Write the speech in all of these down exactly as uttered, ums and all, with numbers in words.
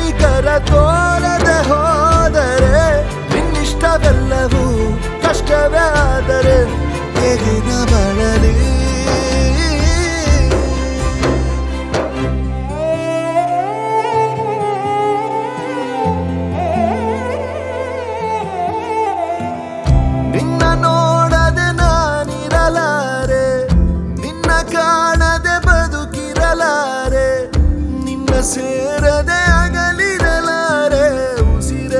ಕನಿಕರ ತೋರದೆ ಹೋದರೆ ನಿನ್ನಿಷ್ಟವೆಲ್ಲವೂ ಕಷ್ಟವೇ ಆದರೆ ಹೇಗಿನ ಬಳಲಿ ನಿನ್ನ ನೋಡದೆ ನಾನಿರಲಾರೆ ನಿನ್ನ ಕಾಣದೆ ಬದುಕಿರಲಾರೆ ನಿನ್ನ ಸೇರದೆ ಅಗಲಿರಲಾರೆ ಉಸಿರೇ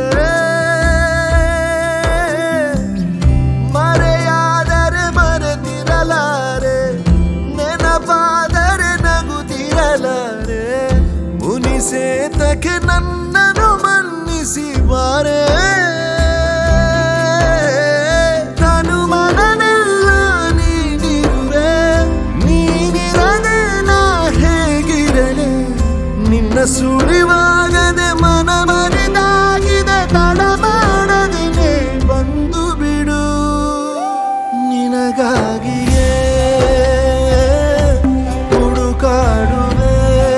ಮರೆಯಾದರೆ ಮರೆತಿರಲಾರೆ ನೆನಪಾದರೆ ನಗುತ್ತಿರಲಾರೆ ಮುನಿಸೇತಕ್ಕೆ ನನ್ನನ್ನು ಮನ್ನಿಸಿ ಬಾರೆ ಸುಳಿವಾಗದೆ ಮನ ಮರೆದಾಗಿದೆ ತಡ ಮಾಡದೆ ಬಂದು ಬಿಡು ನಿನಗಾಗಿಯೇ ಹುಡುಕಾಡುವೆ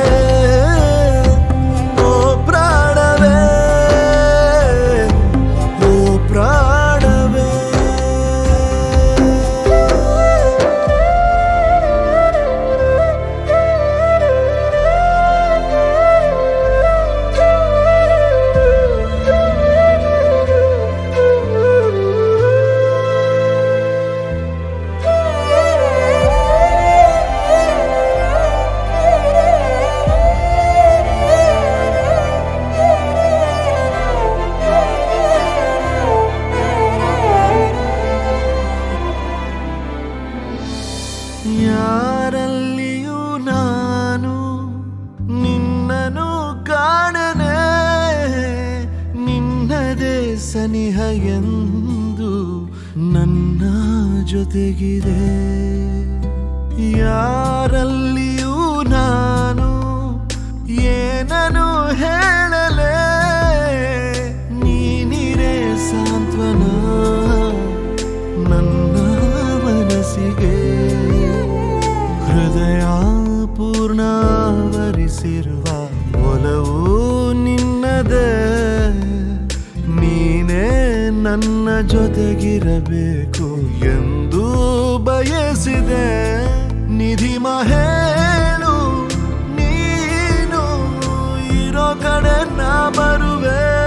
ಓ ಪ್ರಾಣವೇ ಓ ಪ್ರಾಣವೇ ಯಾರಲ್ಲಿಯೂ ನಾನು ನಿನ್ನನು ಕಾಣನೆ ನಿನ್ನದೇ ಸನಿಹ ಎಂದು ನನ್ನ ಜೊತೆಗಿದೆ ಯಾರಲ್ಲಿಯೂ ನಾನು ಏನನು ಹೇಳಲೆ ನೀನಿರೇ ಸಾಂತ್ವನ ನನ್ನ ಮನಸ್ಸಿಗೆ ಹೃದಯ ಪೂರ್ಣಾವರಿಸಿರುವ ಒಲವು ನಿನ್ನದೇ ನೀನೇ ನನ್ನ ಜೊತೆಗಿರಬೇಕು ಎಂದು ಬಯಸಿದೆ ನಿಧಿ ಮಹೇಳು ನೀನು ಇರೋ ಕಡೆ ನಾ ಬರುವೆ